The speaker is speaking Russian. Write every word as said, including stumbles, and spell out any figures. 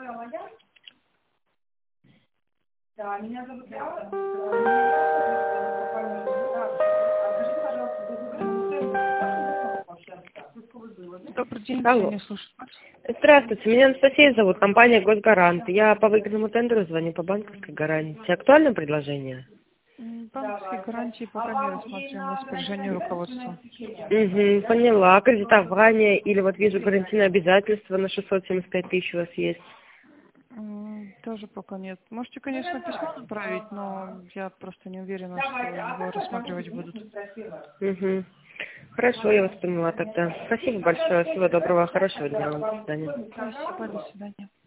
Да, меня зовут Яна. Скажите, пожалуйста, Добрый день, Алло. не слушаю. Здравствуйте, меня Анастасия зовут, компания Госгарант. Я по выгодному тендеру звоню по банковской гарантии. Актуальное предложение? М, Банковские гарантии пока не рассматриваем в распоряжении руководства. Угу, поняла. Кредитование или вот вижу гарантийное обязательство на шестьсот семьдесят пять тысяч у вас есть. М, Тоже пока нет. Можете, конечно, письмо направить, но я просто не уверена, что его рассматривать будут. Угу. Хорошо, я вас поняла тогда. Спасибо большое. Всего доброго, хорошего дня вам. До свидания. Спасибо, до свидания.